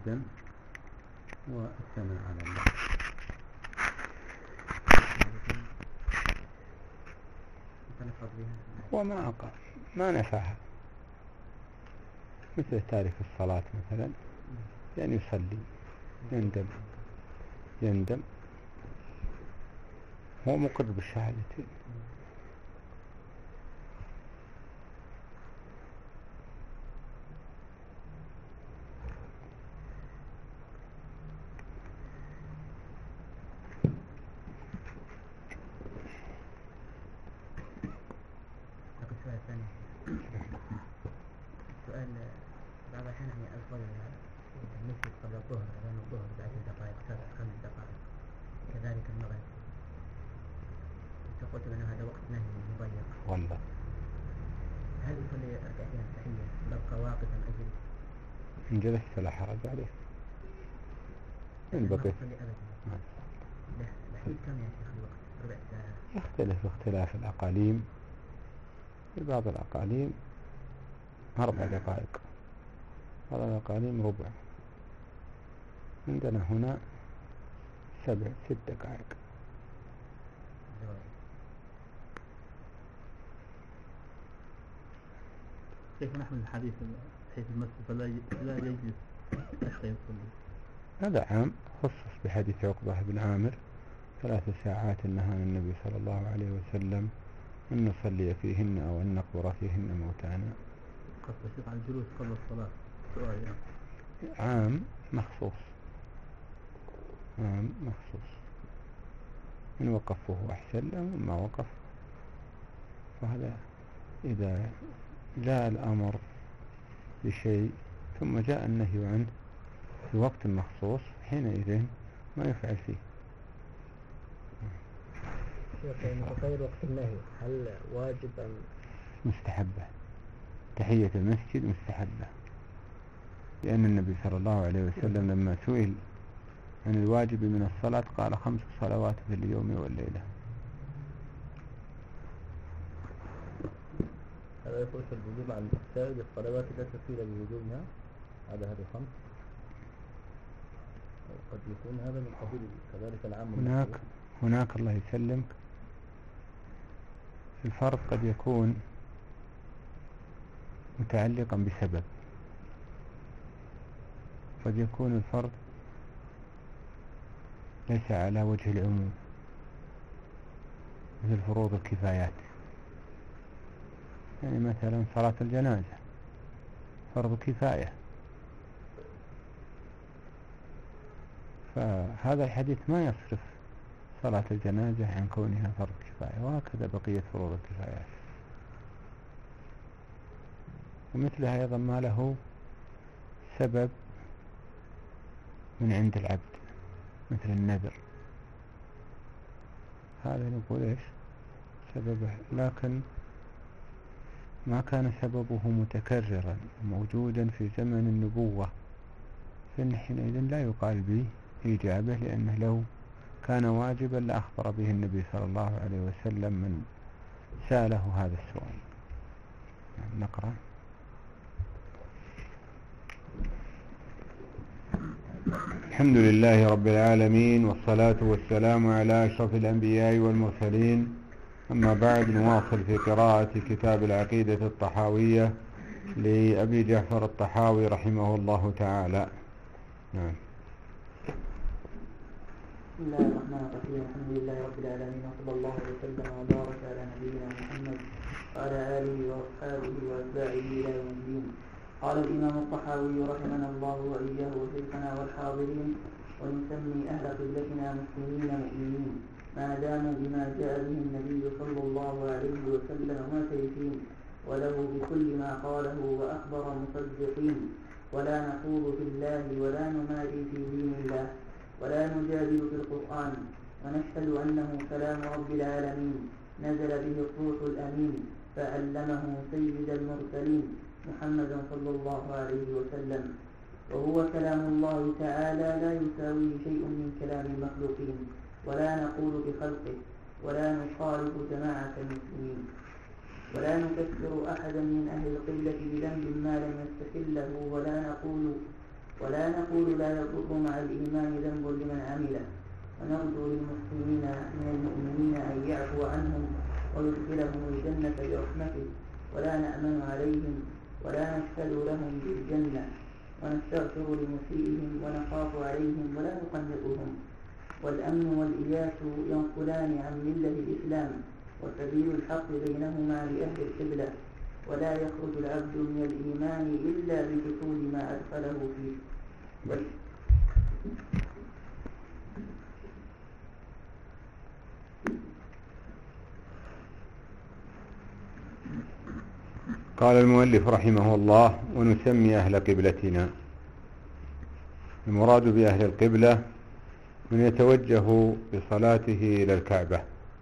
الندم والثناء على الله. وما أقل ما نفعها، مثل تارك الصلاة مثلا، يعني يصلي يندم هو مقر بالشهادتين. السؤال بعض الأحيان يعني أفضل المسجد قبل الظهر أذان الظهر ب10 دقائق 5 دقائق، كذلك المغرب. قلت أن هذا وقت نهي مضيق، والله هل يصلي ركعتين التحية يبقى واقفا أجل؟ إن جلست فلا حرج عليه، إن بقيت أبدا. الحين كم يا شيخ الوقت؟ ربع ساعة؟ يختلف باختلاف الأقاليم، في بعض الأقاليم 4 دقائق، بعض الأقاليم ربع، عندنا هنا 6 دقائق. كيف نحمل الحديث حيث المسجد فلا يجلس حتى يصلي؟ هذا عام خصص بحديث عقبة بن عامر 3 ساعات نهانا النبي صلى الله عليه وسلم أن نصلي فيهن أو أن نقبر فيهن موتانا. قصد الشيخ عن الجلوس قبل الصلاة، سؤال يعني. عام مخصوص، عام مخصوص، إن وقفه أحسن له، ما وقف فهذا إذا جاء الأمر بشيء ثم جاء النهي عنه في وقت مخصوص حينئذ ما يفعل فيه. غير وقت النهي هل واجب أم مستحبة؟ تحية المسجد مستحبة، لأن النبي صلى الله عليه وسلم لما سئل عن الواجب من الصلاة قال 5 صلوات في اليوم والليلة. هذا يقول في الوجوب عن سائر الصلوات لا تفيد بوجوبها على هذه 5، قد يكون هذا من قبيل كذلك العام. هناك الله يسلمك الفرض قد يكون متعلقا بسبب، قد يكون الفرض ليس على وجه العموم، مثل فروض الكفايات، يعني مثلا صلاة الجنازة فرض كفاية، فهذا الحديث ما يصرف صلاة الجنازة عن كونها فرض كفاية، وهكذا بقية فروض الكفايات. ومثلها أيضا ما له سبب من عند العبد مثل النذر، هذا نقول إيش سببه، لكن ما كان سببه متكررا موجودا في زمن النبوة فإن حينئذ لا يقال بإجابة، لأنه لو كان واجبا لأخبر به النبي صلى الله عليه وسلم من سأله هذا السؤال. نقرأ. الحمد لله رب العالمين، والصلاة والسلام على أشرف الأنبياء والمرسلين، أما بعد. نواصل في قراءة كتاب العقيدة الطحاوية لأبي جعفر الطحاوي رحمه الله تعالى. نعم. بسم الله الرحمن الرحيم، الحمد لله رب العالمين، وصلى الله وسلم وبارك على نبينا محمد وعلى آله وأصحابه وأتباعه إلى يوم الدين. قال الإمام الطحاوي رحمنا الله وإياه وشيخنا والحاضرين، ونسمي أهل قبلتنا مسلمين مؤمنين ما داموا بما جاء به النبي صلى الله عليه وسلم معترفين، وله بكل ما قاله وأخبر مصدقين، ولا نخوض في الله ولا نماري في دين الله ولا نجادل في القرآن، ونشهد أنه كلام رب العالمين نزل به الروح الأمين فعلمه سيد المرسلين محمدا صلى الله عليه وسلم، وهو كلام الله تعالى لا يساويه شيء من كلام المخلوقين، ولا نقول بخلقه، ولا نخالف جماعة المسلمين، ولا نكفر أحدا من أهل القبلة بذنب ما لم يستحله، ولا نقول لا يضر مع الإيمان ذنب لمن عمله، ونرجو للمحسنين من المؤمنين أن يعفو عنهم ويدخلهم الجنة برحمته، ولا نأمن عليهم ولا نشهد لهم بالجنة، ونستغفر لمسيئهم ونخاف عليهم ولا نقنطهم. والأمن والإياس ينقلان عن ملة الإسلام، وسبيل الحق بينهما لأهل القبلة، ولا يخرج العبد من الإيمان إلا بدخول ما أدخله فيه. قال المؤلف رحمه الله: ونسمي أهل قبلتنا. المراد بأهل القبلة من يتوجه بصلاته إلى الكعبة،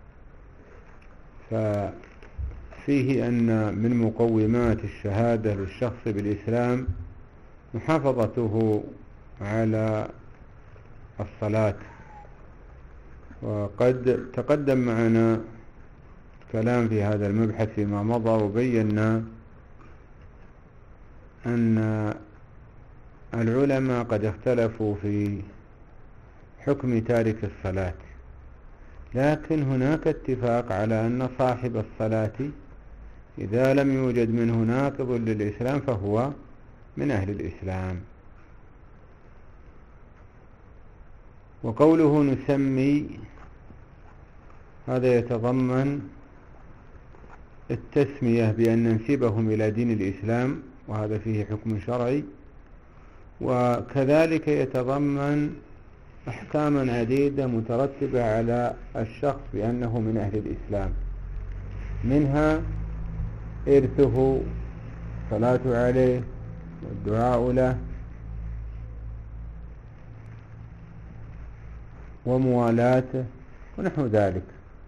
ففيه أن من مقومات الشهادة للشخص بالإسلام محافظته على الصلاة. وقد تقدم معنا كلام في هذا المبحث فيما مضى، وبينا أن العلماء قد اختلفوا في حكم تارك الصلاة، لكن هناك اتفاق على أن صاحب الصلاة إذا لم يوجد منه ناقض للإسلام فهو من أهل الإسلام. وقوله نسمي هذا يتضمن التسمية بأن ننسبهم إلى دين الإسلام، وهذا فيه حكم شرعي، وكذلك يتضمن أحكاما عديدة مترتبة على الشخص بأنه من أهل الإسلام، منها إرثه، الصلاة عليه، والدعاء له، وموالاته، ونحو ذلك.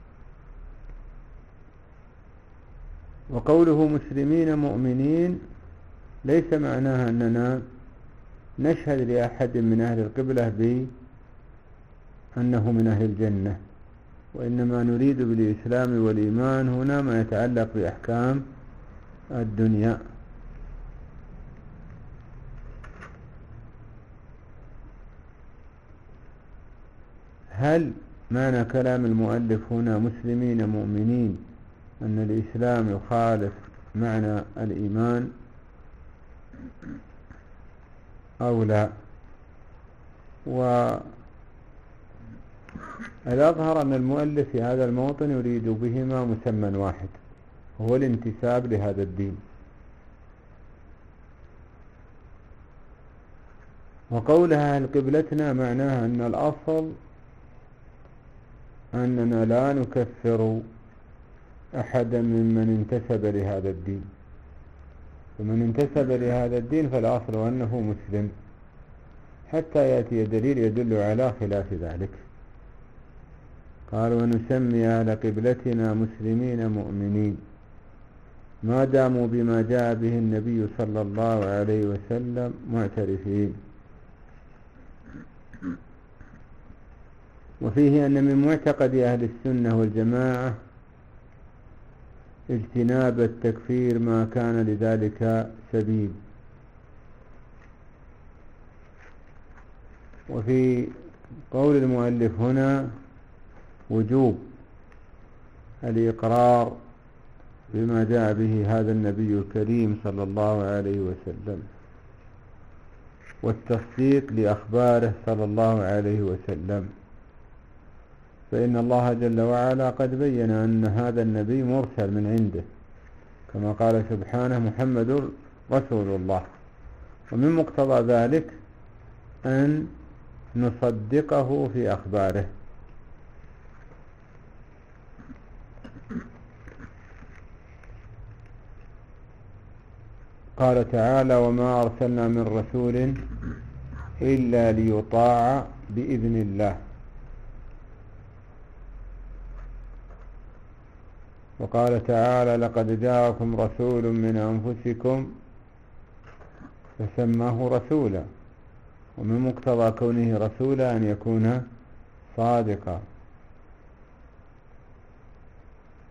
وقوله مسلمين مؤمنين ليس معناها أننا نشهد لأحد من أهل القبلة بأنه من أهل الجنة، وإنما نريد بالإسلام والإيمان هنا ما يتعلق بأحكام الدنيا. هل معنى كلام المؤلف هنا مسلمين مؤمنين أن الإسلام يخالف معنى الإيمان أو لا؟ والأظهر أن المؤلف في هذا الموطن يريد بهما مسمى واحد، هو الانتساب لهذا الدين. وقولها أهل قبلتنا معناها أن الأصل أننا لا نكفر أحدا ممن انتسب لهذا الدين، ومن انتسب لهذا الدين فالأصل أنه مسلم، حتى يأتي دليل يدل على خلاف ذلك. قال: ونسمي أهل قبلتنا مسلمين مؤمنين ما داموا بما جاء به النبي صلى الله عليه وسلم معترفين. وفيه أن من معتقد أهل السنة والجماعة اجتناب التكفير ما كان لذلك سبيل. وفي قول المؤلف هنا وجوب الإقرار بما جاء به هذا النبي الكريم صلى الله عليه وسلم، والتصديق لأخباره صلى الله عليه وسلم، فإن الله جل وعلا قد بين أن هذا النبي مرسل من عنده، كما قال سبحانه: محمد رسول الله. ومن مقتضى ذلك أن نصدقه في أخباره. قال تعالى: وما أرسلنا من رسول إلا ليطاع بإذن الله. وقال تعالى: لقد جاءكم رسول من أنفسكم فسماه رسولا. ومن مقتضى كونه رسولا أن يكون صادقا.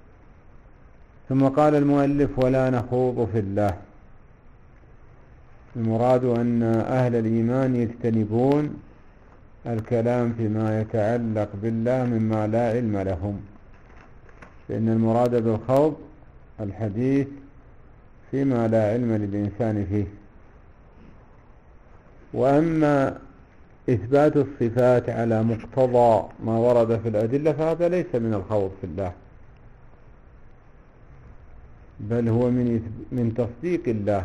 ثم قال المؤلف: ولا نخوض في الله. المراد أن أهل الإيمان يجتنبون الكلام فيما يتعلق بالله مما لا علم لهم، فإن المراد بالخوض الحديث فيما لا علم للإنسان فيه. وأما إثبات الصفات على مقتضى ما ورد في الأدلة فهذا ليس من الخوض في الله، بل هو من تصديق الله.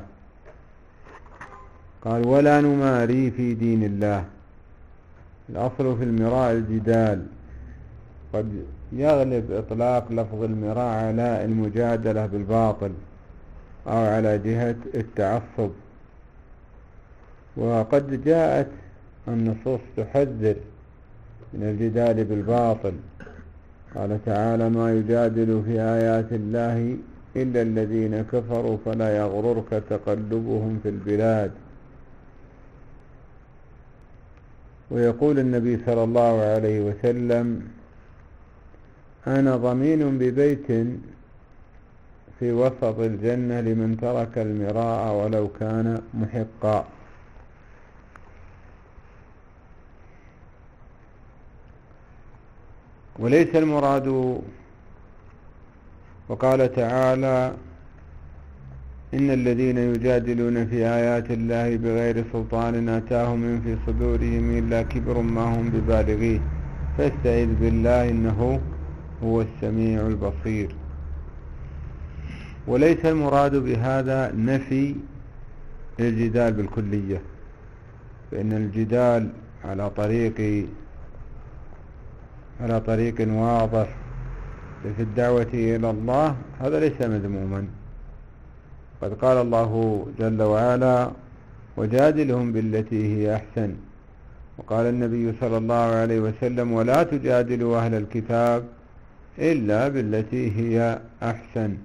قال ولا نماري في دين الله. الأصل في المراء الجدال، قد يغلب إطلاق لفظ المراء على المجادلة بالباطل أو على جهة التعصب، وقد جاءت النصوص تحذر من الجدال بالباطل. قال تعالى ما يجادل في آيات الله إلا الذين كفروا فلا يغررك تقلبهم في البلاد. ويقول النبي صلى الله عليه وسلم أنا ضمين ببيت في وسط الجنة لمن ترك المراء ولو كان محقا. وليس المراد، وقال تعالى إن الذين يجادلون في آيات الله بغير سلطان آتاهم من في صدورهم إلا كبر ما هم ببالغيه فاستعذ بالله إنه هو السميع البصير. وليس المراد بهذا نفي الجدال بالكلية، فإن الجدال على طريق واضح في الدعوة إلى الله هذا ليس مذموما. قد قال الله جل وعلا وجادلهم بالتي هي أحسن، وقال النبي صلى الله عليه وسلم ولا تجادلوا أهل الكتاب إلا بالتي هي أحسن.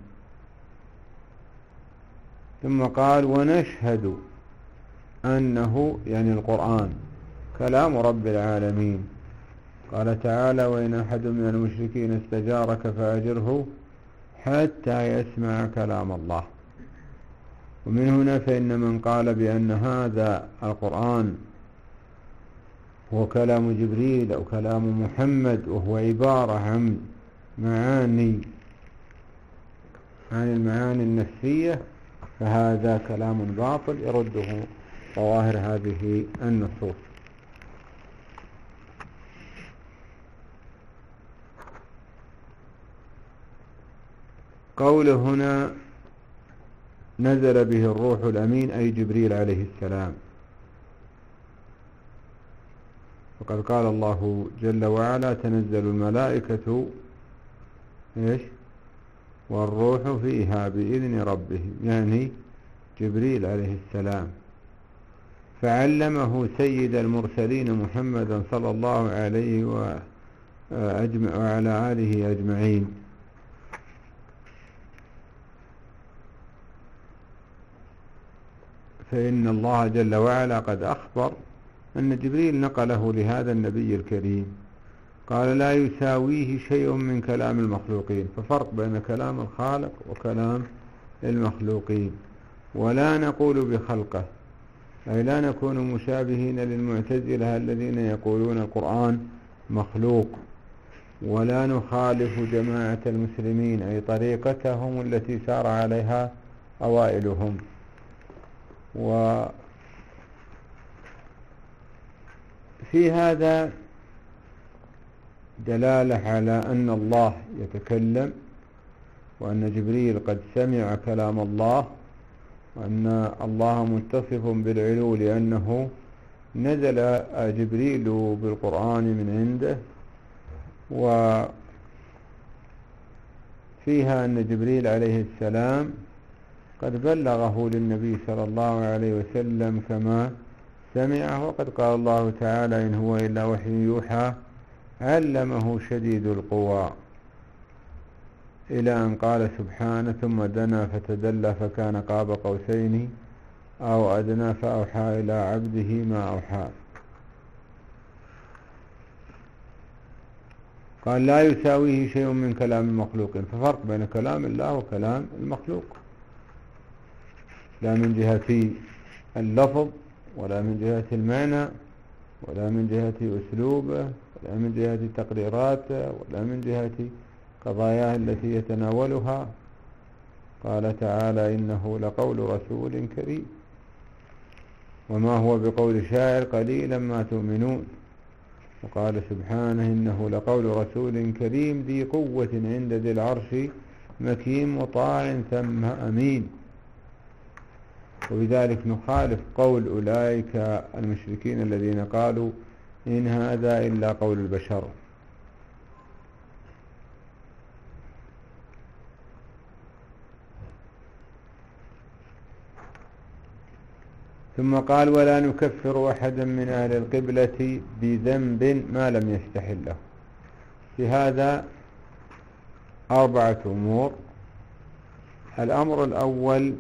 ثم قال ونشهد أنه يعني القرآن كلام رب العالمين. قال تعالى وإن أحد من المشركين استجارك فأجره حتى يسمع كلام الله. ومن هنا فإن من قال بأن هذا القرآن هو كلام جبريل أو كلام محمد وهو عبارة عن المعاني النفسية فهذا كلام باطل يرده ظواهر هذه النصوص. قوله هنا نزل به الروح الأمين أي جبريل عليه السلام، وقد قال الله جل وعلا تنزل الملائكة والروح فيها بإذن ربهم، يعني جبريل عليه السلام. فعلمه سيد المرسلين محمدا صلى الله عليه وعلى آله أجمعين. فإن الله جل وعلا قد أخبر أن جبريل نقله لهذا النبي الكريم. قال لا يساويه شيء من كلام المخلوقين، ففرق بين كلام الخالق وكلام المخلوقين. ولا نقول بخلقه، أي لا نكون مشابهين للمعتزلة الذين يقولون القرآن مخلوق. ولا نخالف جماعة المسلمين أي طريقتهم التي سار عليها أوائلهم. وفي هذا دلالة على أن الله يتكلم، وأن جبريل قد سمع كلام الله، وأن الله متصف بالعلو لأنه نزل جبريل بالقرآن من عنده. وفيها أن جبريل عليه السلام قد بلغه للنبي صلى الله عليه وسلم كما سمعه. وقد قال الله تعالى إن هو إلا وحي يوحى علمه شديد القوى، إلى أن قال سبحانه ثم دنا فتدلى فكان قاب قوسين أو أدنى فأوحى إلى عبده ما أوحى. قال لا يساويه شيء من كلام المخلوقين، ففرق بين كلام الله وكلام المخلوق، لا من جهة اللفظ ولا من جهة المعنى ولا من جهة أسلوبه ولا من جهة تقريراته ولا من جهة قضاياه التي يتناولها. قال تعالى إنه لقول رسول كريم وما هو بقول شاعر قليلا ما تؤمنون. وقال سبحانه إنه لقول رسول كريم ذي قوة عند ذي العرش مكين مطاع ثم أمين. وبذلك نخالف قول أولئك المشركين الذين قالوا إن هذا إلا قول البشر. ثم قال ولا نكفر أحدا من أهل القبلة بذنب ما لم يستحله. في هذا 4 أمور. الأمر الأول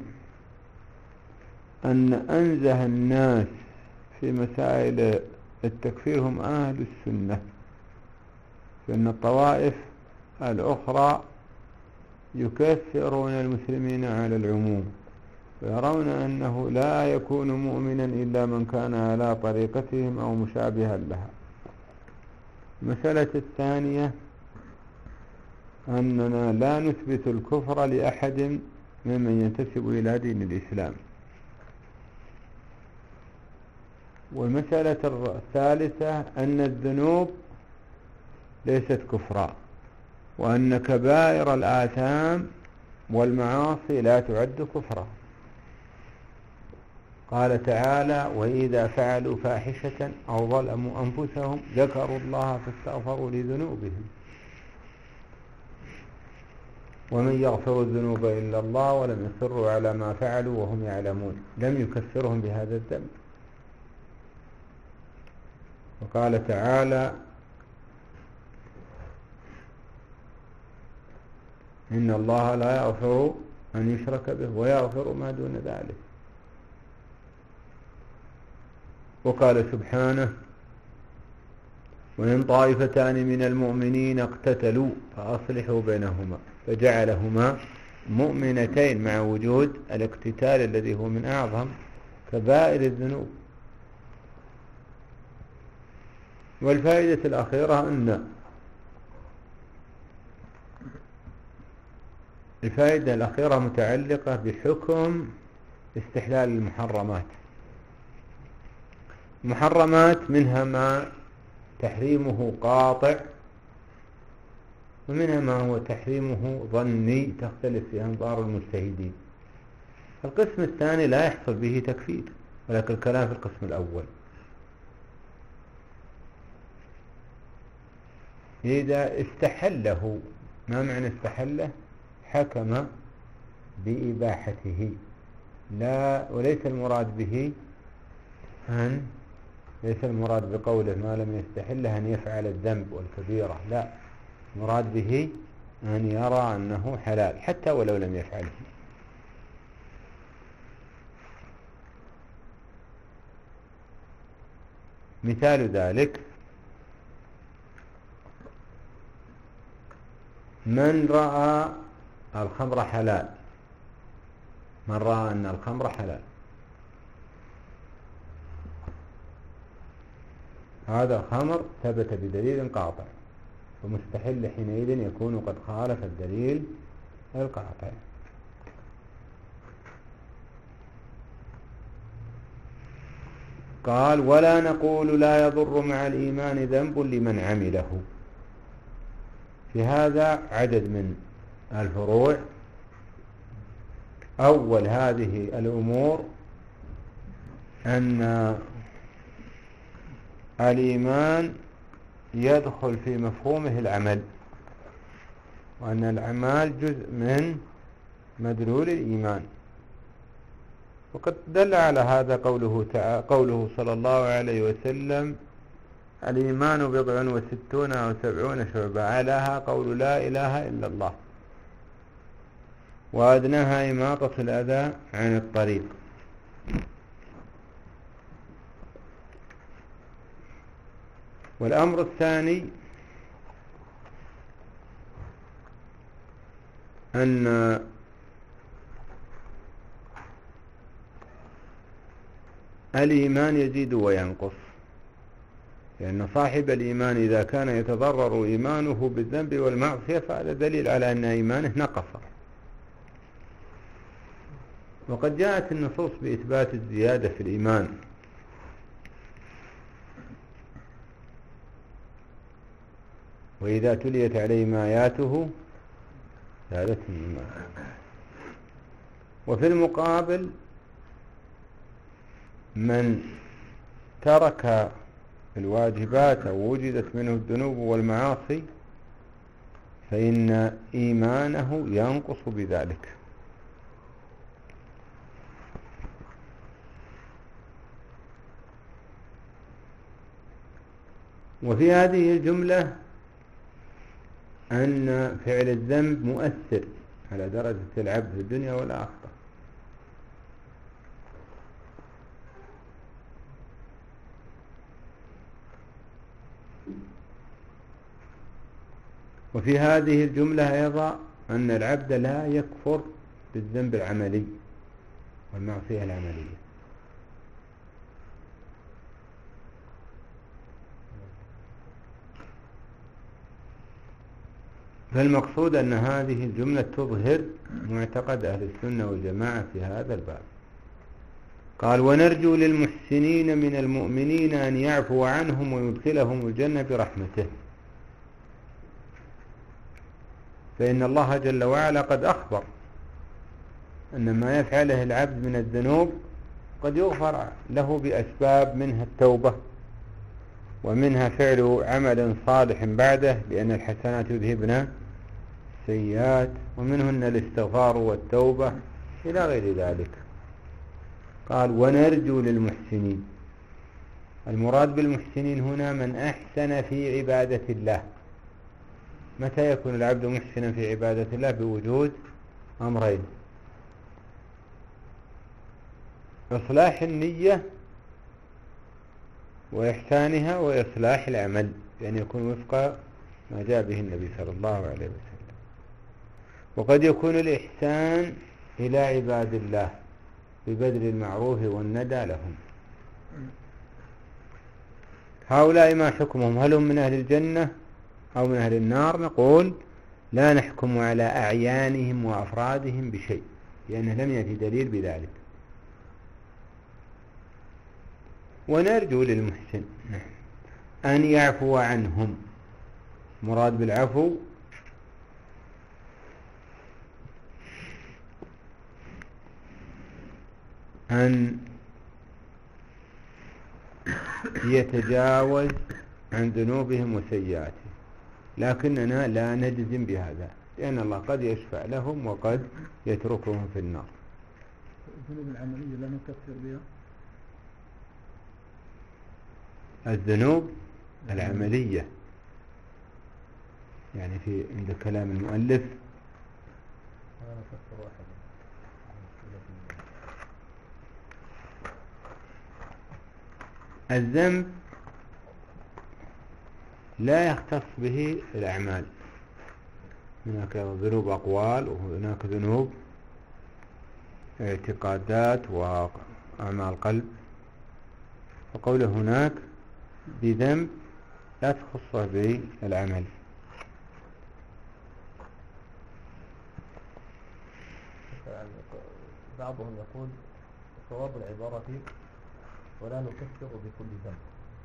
أن أنزه الناس في مسائل التكفير هم أهل السنة، فإن الطوائف الأخرى يكفرون المسلمين على العموم ويرون أنه لا يكون مؤمنا إلا من كان على طريقتهم أو مشابها لها. المسألة الثانية أننا لا نثبت الكفر لأحد ممن ينتسب إلى دين الإسلام. والمسألة الثالثة أن الذنوب ليست كفرا، وأن كبائر الآثام والمعاصي لا تعد كفرا. قال تعالى وإذا فعلوا فاحشة أو ظلموا أنفسهم ذكروا الله فاستغفروا لذنوبهم ومن يغفر الذنوب إلا الله ولم يصروا على ما فعلوا وهم يعلمون، لم يكفرهم بهذا الذنب. وقال تعالى إن الله لا يغفر أن يشرك به ويغفر ما دون ذلك. وقال سبحانه وإن طائفتان من المؤمنين اقتتلوا فأصلحوا بينهما فجعلهما مؤمنتين مع وجود الاقتتال الذي هو من أعظم كبائر الذنوب. والفائدة الأخيرة أن الفائدة الأخيرة متعلقة بحكم استحلال المحرمات. المحرمات منها ما تحريمه قاطع ومنها ما هو تحريمه ظني تختلف في أنظار المجتهدين. القسم الثاني لا يحصل به تكفير، ولكن الكلام في القسم الأول. إذا استحله، ما معنى استحله؟ حكم بإباحته، لا وليس المراد به أن ليس المراد بقوله ما لم يستحله أن يفعل الذنب والكبيرة، لا، المراد به أن يرى أنه حلال حتى ولو لم يفعله. مثال ذلك من رأى الخمر حلال، من رأى أن الخمر حلال، هذا الخمر ثبت بدليل قاطع، فمستحل حينئذ يكون قد خالف الدليل القاطع. قال ولا نقول لا يضر مع الإيمان ذنب لمن عمله. في هذا عدد من الفروع. أول هذه الأمور أن الإيمان يدخل في مفهومه العمل، وأن الأعمال جزء من مدلول الإيمان. وقد دل على هذا قوله صلى الله عليه وسلم الإيمان 67 أو 70 شعبة، أعلاها قول لا إله إلا الله، وأدناها إماطة الأذى عن الطريق. والأمر الثاني أن الإيمان يزيد وينقص، لأن صاحب الإيمان إذا كان يتضرر إيمانه بالذنب والمعصية فهذا دليل على أن إيمانه نقص. وقد جاءت النصوص بإثبات الزيادة في الإيمان، وإذا تليت عليهم آياته زادتهم إيمانا. وفي المقابل من ترك الواجبات أو وجدت منه الذنوب والمعاصي فإن إيمانه ينقص بذلك. وفي هذه الجملة أن فعل الذنب مؤثر على درجة العبد في الدنيا والآخرة. وفي هذه الجملة أيضا أن العبد لا يكفر بالذنب العملي والمعصية العملية، فالمقصود أن هذه الجملة تظهر معتقد أهل السنة والجماعة في هذا الباب. قال: ونرجو للمحسنين من المؤمنين أن يعفو عنهم ويدخلهم الجنة برحمته، فإن الله جل وعلا قد أخبر أن ما يفعله العبد من الذنوب قد يغفر له بأسباب، منها التوبة، ومنها فعل عمل صالح بعده، لأن الحسنات يذهبن السيئات، ومنهن الاستغفار والتوبة إلى غير ذلك. قال: ونرجو للمحسنين. المراد بالمحسنين هنا من أحسن في عبادة الله. متى يكون العبد محسنا في عبادة الله؟ بوجود أمرين: إصلاح النية وإحسانها، وإصلاح العمل، يعني يكون وفق ما جاء به النبي صلى الله عليه وسلم. وقد يكون الإحسان إلى عباد الله ببذل المعروف والندى لهم. هؤلاء ما حكمهم؟ هل هم من أهل الجنة أو من أهل النار؟ نقول لا نحكم على أعيانهم وأفرادهم بشيء، لأنه لم يأتي دليل بذلك. ونرجو للمحسن أن يعفو عنهم. مراد بالعفو أن يتجاوز عن ذنوبهم وسيئاتهم، لكننا لا نجزم بهذا، لأن الله قد يشفع لهم وقد يتركهم في النار. الذنوب العملية لا نكفر بها. الذنوب العملية يعني في عند كلام المؤلف الذنب لا يختص به الأعمال، هناك ذنوب أقوال وهناك ذنوب اعتقادات وأعمال قلب. وقوله هناك بذنب لا تخصه بالعمل. بعضهم يقول صواب العبارة ولا نكفر بكل ذنب.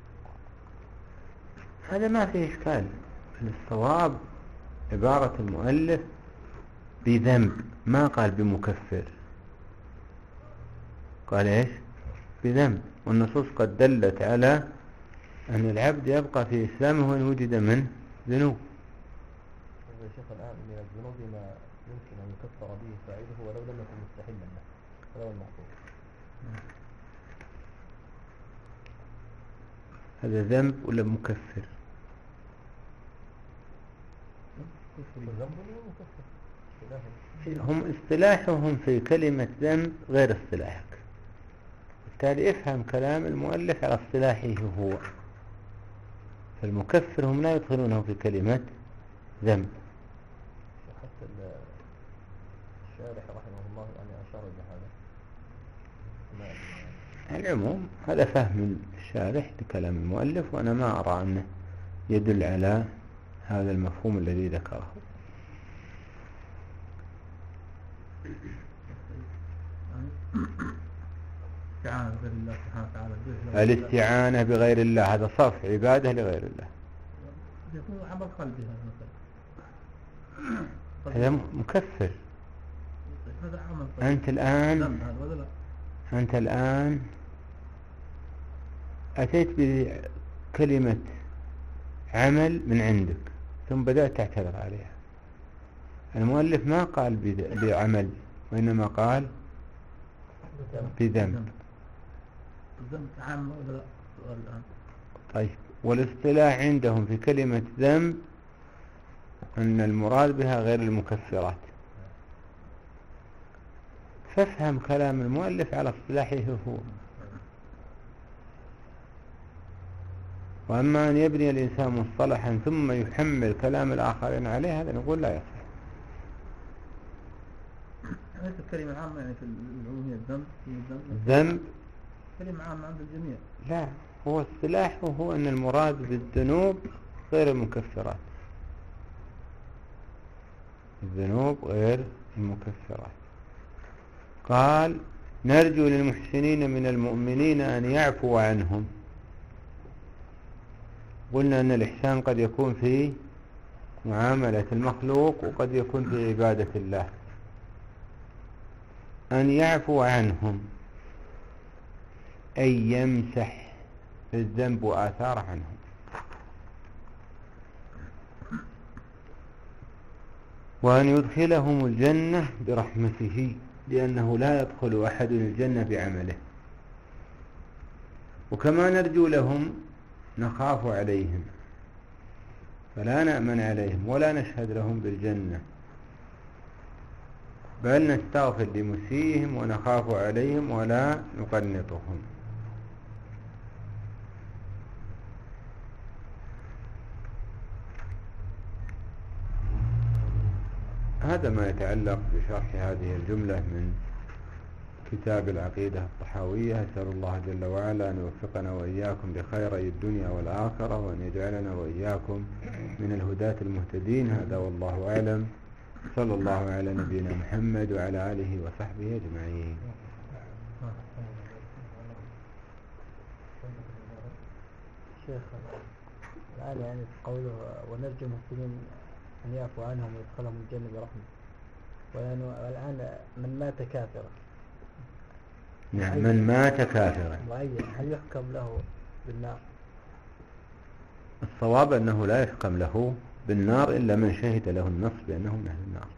هذا ما فيه إشكال. الصواب عبارة المؤلف بذنب، ما قال بمكفر، قال إيش؟ بذنب. والنصوص قد دلت على أن العبد يبقى في إسلامه وإن وجد منه ذنوب. يا شيخ الآن من الذنوب ما يمكن أن يكفر به فاعله ولو لم يكن مستحلا له، ولو المعصوم. هذا ذنب ولا مكفر؟ هم اصطلاحهم في كلمة ذنب غير اصطلاحك، بالتالي افهم كلام المؤلف على اصطلاحه هو. فالمكفر هم لا يدخلونه في كلمة ذنب. حتى الشارح رحمه الله يعني أشار إلى هذا. العموم هذا فهم الشارح لكلام المؤلف، وأنا ما أرى أنه يدل على هذا المفهوم الذي ذكره. استعانة بغير الله سبحانه وتعالى. الاستعانة بغير الله هذا صرف عبادة لغير الله، يكون عمل قلبي هذا مثلا. هذا مكفر. هذا عمل قلبي. أنت الآن أتيت بكلمة عمل من عندك ثم بدأت تعتذر عليها. المؤلف ما قال بعمل، وإنما قال بذنب. الذنب عام ولا لا؟ الآن طيب، والاصطلاح عندهم في كلمة ذنب أن المراد بها غير المكفرات، فافهم كلام المؤلف على اصطلاحه هو. وأما أن يبني الإنسان مصطلحا ثم يحمل كلام الآخرين عليه، هذا نقول لا يصح. ليس الكلمة عامة يعني في العمومية. الذنب كلمة عامة عند الجميع. لا، هو اصطلاحه هو أن المراد بالذنوب غير المكفرات، الذنوب غير المكفرات. قال نرجو للمحسنين من المؤمنين أن يعفو عنهم. قلنا أن الإحسان قد يكون في معاملة المخلوق وقد يكون في عبادة الله. أن يعفو عنهم أي يمسح الذنب وآثار عنهم. وأن يدخلهم الجنة برحمته، لأنه لا يدخل أحد الجنة بعمله. وكما نرجو لهم نخاف عليهم، فلا نأمن عليهم ولا نشهد لهم بالجنة، بل نستغفر لمسيئهم ونخاف عليهم ولا نقنطهم. هذا ما يتعلق بشرح هذه الجملة من كتاب العقيدة الطحاوية. أسأل الله جل وعلا أن يوفقنا وإياكم لخيري الدنيا والآخرة، وأن يجعلنا وإياكم من الهداة المهتدين. هذا والله أعلم. صلى الله على نبينا محمد وعلى آله وصحبه أجمعين. شيخ الآن يعني قوله ونرجو المسلمين أن يعفو عنهم ويدخلهم الجنة برحمة، والآن من مات كافرا. نعم، من مات كافرا معين، هل يحكم له بالنار؟ الصواب أنه لا يحكم له بالنار إلا من شهد له النص بأنه من أهل النار.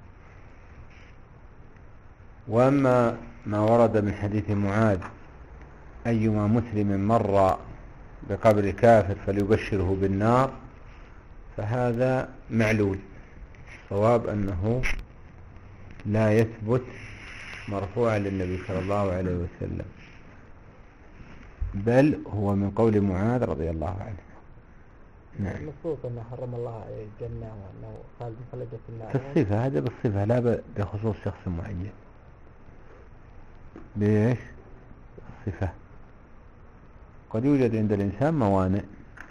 وأما ما ورد من حديث معاذ أيما مسلم مر بقبر كافر فليبشره بالنار، فهذا معلول. الصواب أنه لا يثبت مرفوعا للنبي صلى الله عليه وسلم، بل هو من قول معاذ رضي الله عنه. نعم. النصوص أنه حرم الله عليه الجنة وأنه خالد خلد في النار. في الصفة، هذا بالصفة لا بخصوص شخص معين. بإيش؟ الصفة. قد يوجد عند الإنسان موانع.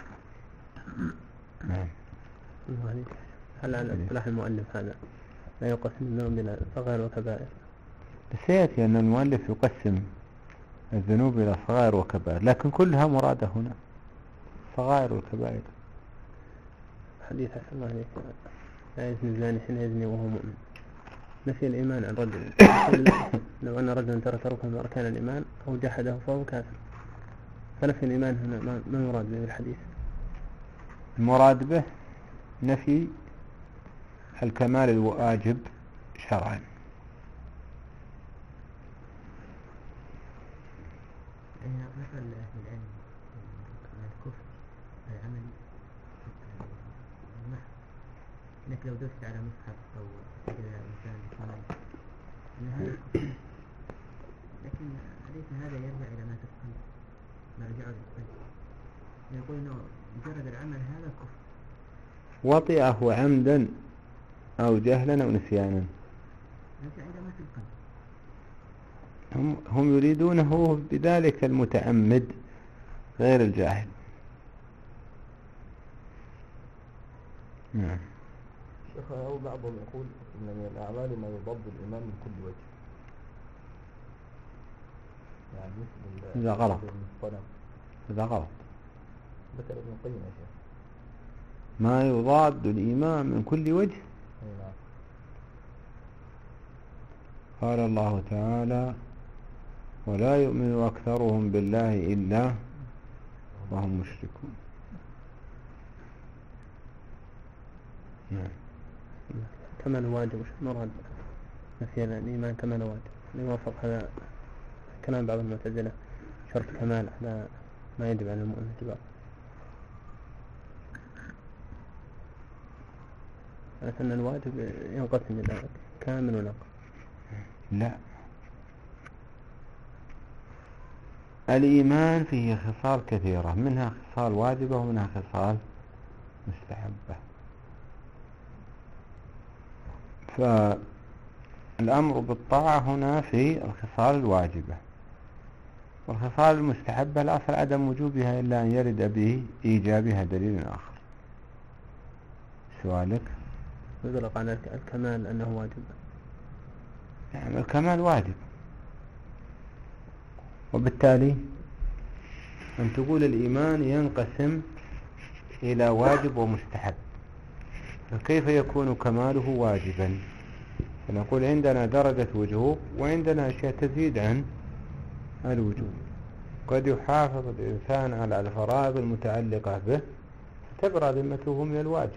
نعم. هل على اصطلاح المؤلف هذا لا يقسم الذنوب إلى صغائر وكبائر؟ سيأتي أن المؤلف يقسم الذنوب إلى صغائر وكبائر، لكن كلها مرادة هنا، صغائر والكبائر. حديث حسن الله عليك لا يزني الزاني حين يزني وهو مؤمن. نفي الإيمان عن رجل لو أن رجلا ترك ركنا من أركان الإيمان أو جحده فهو كافر. فنفي الإيمان هنا ما المراد به الحديث؟ المراد به نفي الكمال الواجب شرعا. مثل أهل العلم الكفر العملي المحض، إنك لو دست على مصحف أو إلى إنسان بصنعي أن هذا كفر، لكن أليس هذا يرجع إلى ما تفهم مرجعه للقلب؟ يقول إنه مجرد العمل هذا كفر، وطئه عمدا أو جهلا أو نسيانا، يرجع إلى ما في القلب. هم يريدونه بذلك المتعمد غير الجاهل. نعم. شيخ، أو بعضهم يقول إن من الأعمال ما يضاد الإيمان من كل وجه، يعني مثل هذا غلط. المصطلح هذا غلط. ذكر ابن القيم يا شيخ. ما يضاد الإيمان من كل وجه. نعم. قال الله تعالى: ولا يؤمن أكثرهم بالله إلا وهم مشركون. نعم. كمال واجب وش المراد نفي الإيمان كمال واجب؟ يوافق هذا كلام بعض المعتزلة شرط كمال هذا ما يجب على المؤمن اتباعه. أن الواجب ينقسم إلى كامل وناقص. لا، الإيمان فيه خصال كثيرة، منها خصال واجبة ومنها خصال مستحبة. فالأمر بالطاعة هنا في الخصال الواجبة، والخصال المستحبة الأصل عدم وجوبها إلا أن يرد به إيجابها دليل آخر. سؤالك؟ يطلق على الكمال أنه واجب. نعم، الكمال واجب، وبالتالي أن تقول الإيمان ينقسم إلى واجب ومستحب، فكيف يكون كماله واجبا؟ فنقول عندنا درجة وجوب وعندنا أشياء تزيد عن الوجوب. قد يحافظ الإنسان على الفرائض المتعلقة به فتبرأ ذمته من الواجب.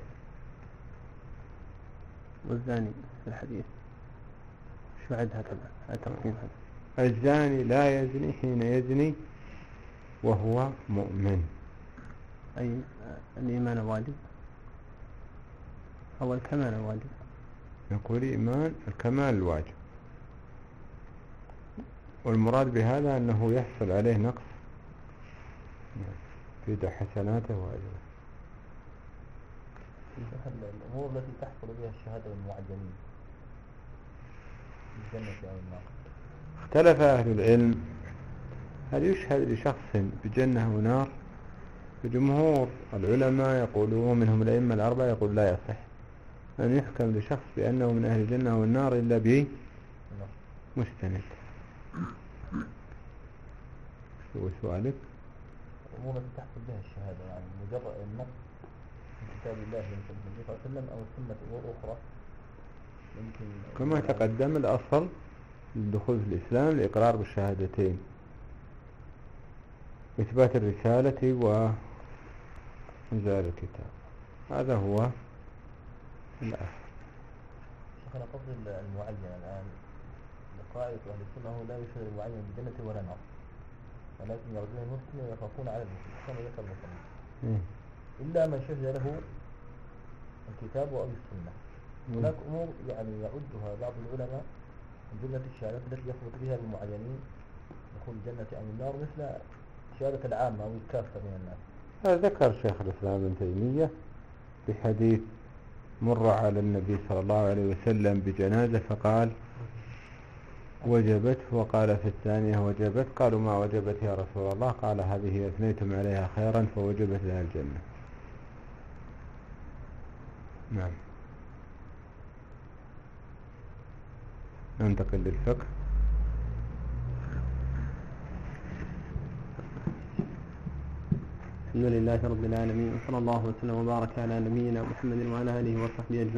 والزاني في الحديث شو عد هكذا التقسيم هذا؟ الزاني لا يزني حين يزني وهو مؤمن. أي الإيمان واجب أو الكمال واجب؟ نقول إيمان الكمال الواجب، والمراد بهذا أنه يحصل عليه نقص في حسناته واجبه. الأمور التي تحصل بها الشهادة للمعجمين الجنة أو النار. اختلف أهل العلم هل يشهد لشخص بجنة ونار؟ جمهور العلماء يقولون، منهم الأئمة الأربعة، يقول لا يصح أن يحكم لشخص بأنه من أهل الجنة والنار إلا بمستند. شو سؤالك؟ الأمور التي تحصل بها الشهادة، يعني مجرد النص من كتاب الله يمكن النبي صلى الله عليه وسلم أو سنة أمور أخرى يمكن. كما تقدم الأصل للدخول في الإسلام الإقرار بالشهادتين، إثبات الرسالة وإنزال الكتاب، هذا هو الأصل. شيخنا قصد المعين الآن لقائد أهل السنة هو لا يشهد المعين بجنة ولا نار، ولكن يرجون المسلم ويخافون على المسلم كما ذكر المسلم إلا من شهد له الكتاب أو السنة. هناك أمور يعني يعدها بعض العلماء من جملة الشهادات التي يثبت بها المعينين دخول الجنة أو النار، مثل شهادة العامة أو الكافة من الناس. هذا ذكر شيخ الإسلام ابن تيمية بحديث مر على النبي صلى الله عليه وسلم بجنازة فقال وجبت، وقال في الثانية وجبت، قالوا ما وجبت يا رسول الله؟ قال هذه أثنيتم عليها خيرا فوجبت لها الجنة. نعم. ننتقل للفقه. الحمد لله رب العالمين، وصلى الله وسلم وبارك على نبينا محمد وعلى آله وصحبه أجمعين.